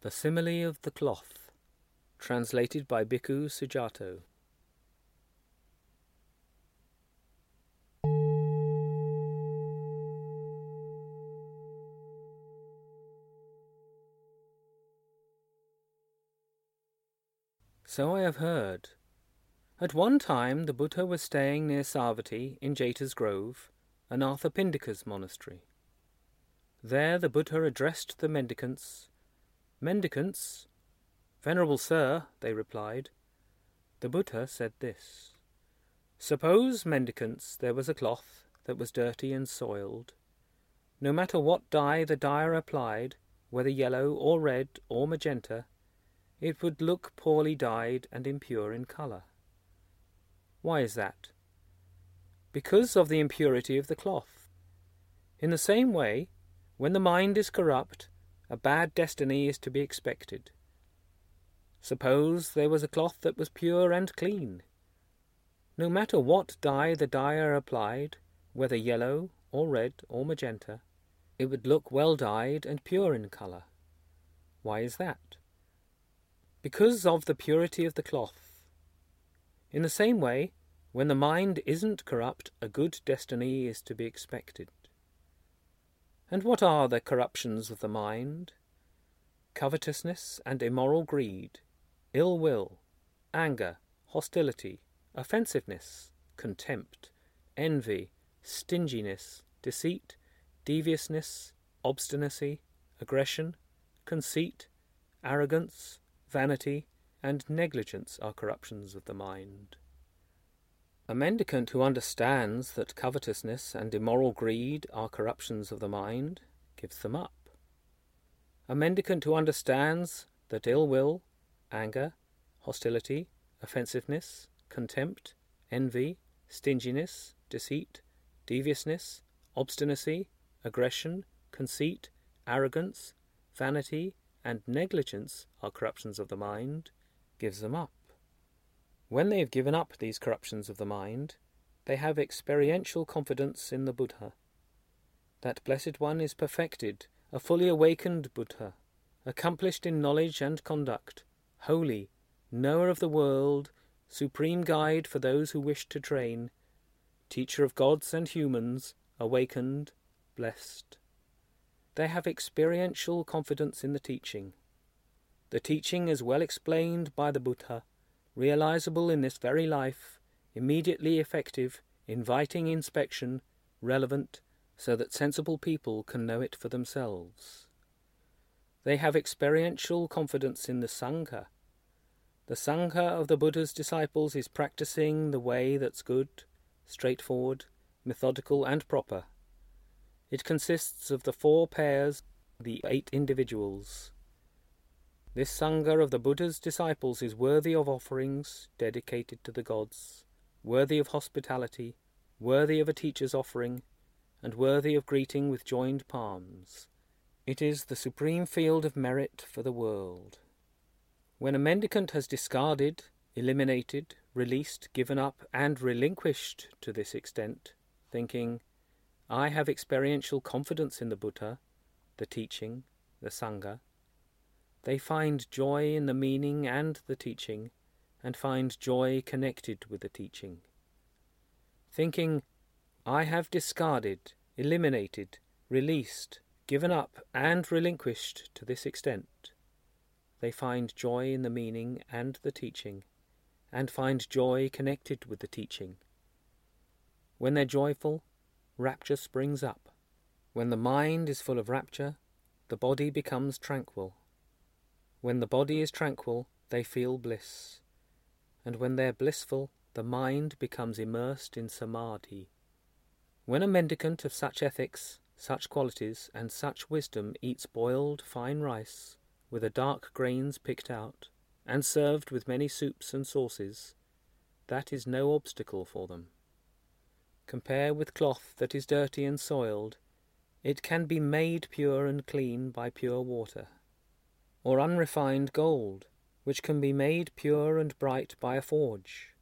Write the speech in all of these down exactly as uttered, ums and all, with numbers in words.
The Simile of the Cloth, translated by Bhikkhu Sujato. So I have heard. At one time the Buddha was staying near Savatthi in Jeta's Grove, Anathapindika's monastery. There the Buddha addressed the mendicants. Mendicants, Venerable Sir, they replied. The Buddha said this: Suppose, mendicants, there was a cloth that was dirty and soiled. No matter what dye the dyer applied, whether yellow or red or magenta, it would look poorly dyed and impure in colour. Why is that? Because of the impurity of the cloth. In the same way, when the mind is corrupt, a bad destiny is to be expected. Suppose there was a cloth that was pure and clean. No matter what dye the dyer applied, whether yellow or red or magenta, it would look well dyed and pure in colour. Why is that? Because of the purity of the cloth. In the same way, when the mind isn't corrupt, a good destiny is to be expected. And what are the corruptions of the mind? Covetousness and immoral greed, ill will, anger, hostility, offensiveness, contempt, envy, stinginess, deceit, deviousness, obstinacy, aggression, conceit, arrogance, vanity, and negligence are corruptions of the mind. A mendicant who understands that covetousness and immoral greed are corruptions of the mind gives them up. A mendicant who understands that ill will, anger, hostility, offensiveness, contempt, envy, stinginess, deceit, deviousness, obstinacy, aggression, conceit, arrogance, vanity, and negligence are corruptions of the mind, gives them up. When they have given up these corruptions of the mind, they have experiential confidence in the Buddha. That Blessed One is perfected, a fully awakened Buddha, accomplished in knowledge and conduct, holy, knower of the world, supreme guide for those who wish to train, teacher of gods and humans, awakened, blessed. They have experiential confidence in the teaching. The teaching is well explained by the Buddha, realizable in this very life, immediately effective, inviting inspection, relevant, so that sensible people can know it for themselves. They have experiential confidence in the Sangha. The Sangha of the Buddha's disciples is practicing the way that's good, straightforward, methodical and proper. It consists of the four pairs, the eight individuals. This Sangha of the Buddha's disciples is worthy of offerings dedicated to the gods, worthy of hospitality, worthy of a teacher's offering, and worthy of greeting with joined palms. It is the supreme field of merit for the world. When a mendicant has discarded, eliminated, released, given up, and relinquished to this extent, thinking, I have experiential confidence in the Buddha, the teaching, the Sangha, they find joy in the meaning and the teaching, and find joy connected with the teaching. Thinking, I have discarded, eliminated, released, given up, and relinquished to this extent, they find joy in the meaning and the teaching, and find joy connected with the teaching. When they're joyful, rapture springs up. When the mind is full of rapture, the body becomes tranquil. When the body is tranquil, they feel bliss. And when they're blissful, the mind becomes immersed in samadhi. When a mendicant of such ethics, such qualities, and such wisdom eats boiled fine rice, with the dark grains picked out, and served with many soups and sauces, that is no obstacle for them. Compare with cloth that is dirty and soiled, it can be made pure and clean by pure water. Or unrefined gold, which can be made pure and bright by a forge.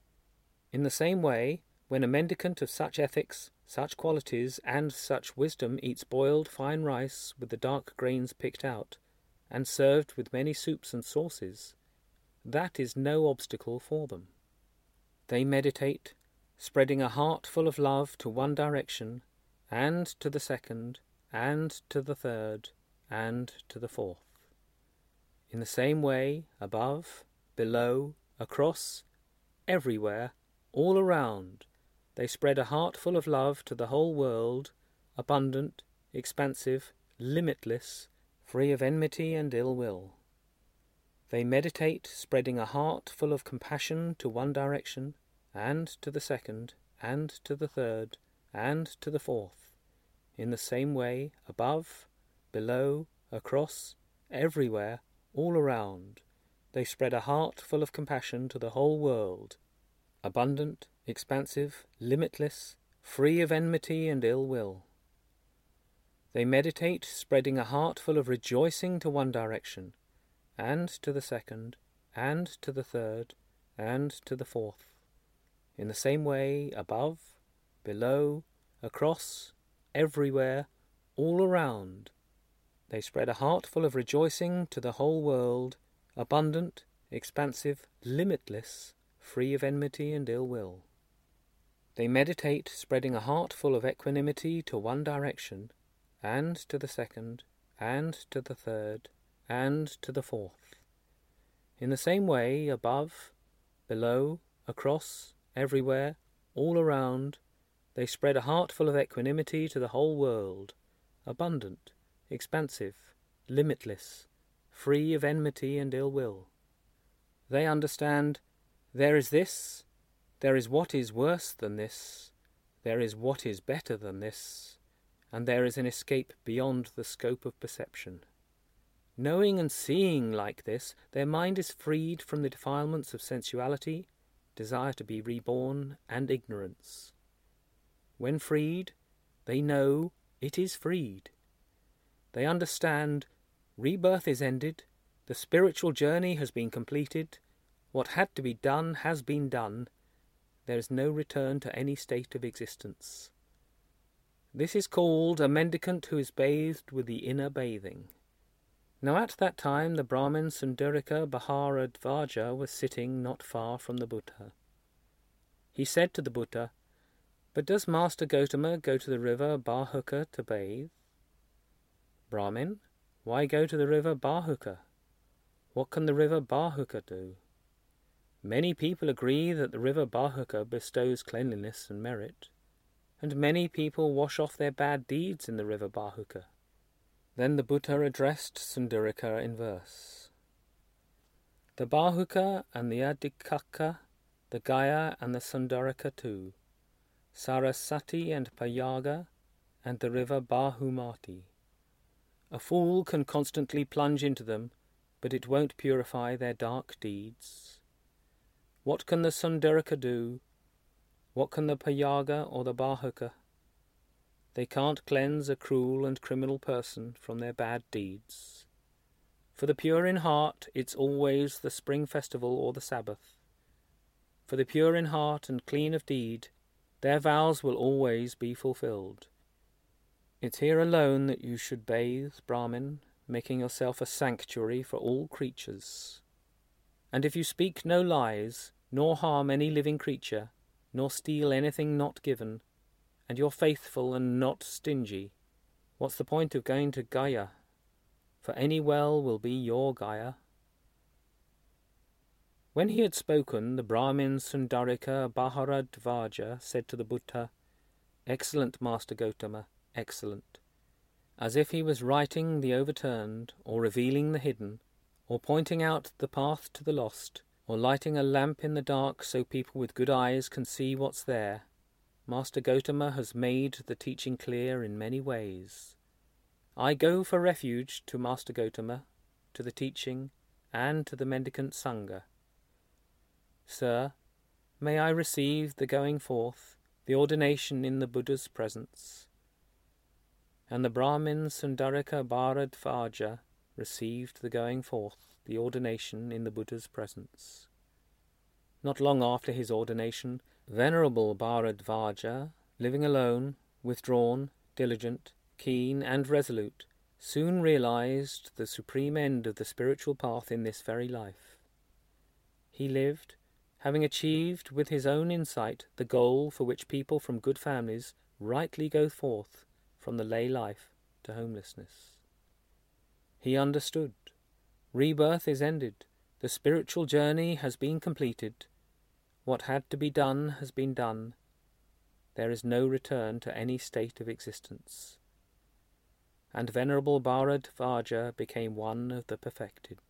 In the same way, when a mendicant of such ethics, such qualities, and such wisdom eats boiled fine rice with the dark grains picked out, and served with many soups and sauces, that is no obstacle for them. They meditate, spreading a heart full of love to one direction, and to the second, and to the third, and to the fourth. In the same way, above, below, across, everywhere, all around, they spread a heart full of love to the whole world, abundant, expansive, limitless, free of enmity and ill will. They meditate, spreading a heart full of compassion to one direction, and to the second, and to the third, and to the fourth. In the same way, above, below, across, everywhere, all around, they spread a heart full of compassion to the whole world, abundant, expansive, limitless, free of enmity and ill will. They meditate, spreading a heart full of rejoicing to one direction, and to the second, and to the third, and to the fourth. In the same way, above, below, across, everywhere, all around, they spread a heart full of rejoicing to the whole world, abundant, expansive, limitless, free of enmity and ill will. They meditate, spreading a heart full of equanimity to one direction, and to the second, and to the third, and to the fourth. In the same way, above, below, across, everywhere, all around, they spread a heart full of equanimity to the whole world, abundant, expansive, limitless, free of enmity and ill will. They understand, there is this, there is what is worse than this, there is what is better than this, and there is an escape beyond the scope of perception. Knowing and seeing like this, their mind is freed from the defilements of sensuality, desire to be reborn, and ignorance. When freed, they know it is freed. They understand rebirth is ended, the spiritual journey has been completed, what had to be done has been done, there is no return to any state of existence. This is called a mendicant who is bathed with the inner bathing. Now at that time the Brahmin Sundarika Bharadvaja was sitting not far from the Buddha. He said to the Buddha, "But does Master Gotama go to the river Bahuka to bathe?" "Brahmin, why go to the river Bahuka? What can the river Bahuka do?" "Many people agree that the river Bahuka bestows cleanliness and merit, and many people wash off their bad deeds in the river Bahuka." Then the Buddha addressed Sundarika in verse. "The Bahuka and the Adhikaka, the Gaya and the Sundarika too, Sarasati and Payaga, and the river Bahumati. A fool can constantly plunge into them, but it won't purify their dark deeds. What can the Sundarika do? What can the Payaga or the Bahuka? They can't cleanse a cruel and criminal person from their bad deeds. For the pure in heart, it's always the spring festival or the Sabbath. For the pure in heart and clean of deed, their vows will always be fulfilled. It's here alone that you should bathe, Brahmin, making yourself a sanctuary for all creatures. And if you speak no lies, nor harm any living creature, nor steal anything not given, and you're faithful and not stingy, what's the point of going to Gaya? For any well will be your Gaya." When he had spoken, the Brahmin Sundarika Bharadvaja said to the Buddha, "Excellent, Master Gotama, excellent." As if he was righting the overturned, or revealing the hidden, or pointing out the path to the lost, or lighting a lamp in the dark so people with good eyes can see what's there, Master Gotama has made the teaching clear in many ways. I go for refuge to Master Gotama, to the teaching, and to the mendicant Sangha. Sir, may I receive the going forth, the ordination in the Buddha's presence? And the Brahmin Sundarika Bharadvaja received the going forth, the ordination in the Buddha's presence. Not long after his ordination, Venerable Bharadvaja, living alone, withdrawn, diligent, keen and resolute, soon realized the supreme end of the spiritual path in this very life. He lived, having achieved with his own insight the goal for which people from good families rightly go forth from the lay life to homelessness. He understood. Rebirth is ended. The spiritual journey has been completed. What had to be done has been done. There is no return to any state of existence. And Venerable Bharadvaja became one of the perfected.